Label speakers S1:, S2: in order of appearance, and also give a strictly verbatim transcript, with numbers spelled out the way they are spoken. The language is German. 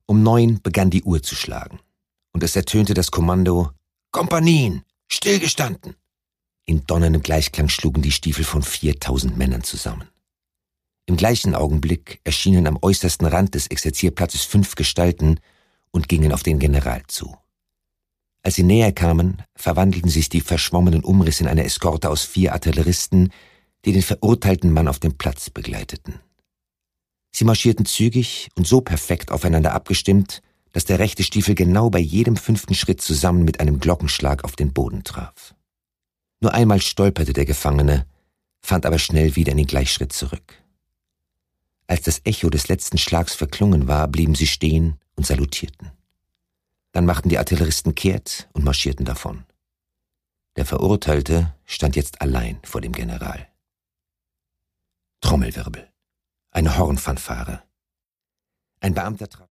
S1: Um neun begann die Uhr zu schlagen, und es ertönte das Kommando »Kompanien, stillgestanden!« In donnerndem Gleichklang schlugen die Stiefel von viertausend Männern zusammen. Im gleichen Augenblick erschienen am äußersten Rand des Exerzierplatzes fünf Gestalten und gingen auf den General zu. Als sie näher kamen, verwandelten sich die verschwommenen Umrisse in eine Eskorte aus vier Artilleristen, die den verurteilten Mann auf dem Platz begleiteten. Sie marschierten zügig und so perfekt aufeinander abgestimmt, dass der rechte Stiefel genau bei jedem fünften Schritt zusammen mit einem Glockenschlag auf den Boden traf. Nur einmal stolperte der Gefangene, fand aber schnell wieder in den Gleichschritt zurück. Als das Echo des letzten Schlags verklungen war, blieben sie stehen und salutierten. Dann machten die Artilleristen kehrt und marschierten davon. Der Verurteilte stand jetzt allein vor dem General. Trommelwirbel. Eine Hornfanfare. Ein Beamter trat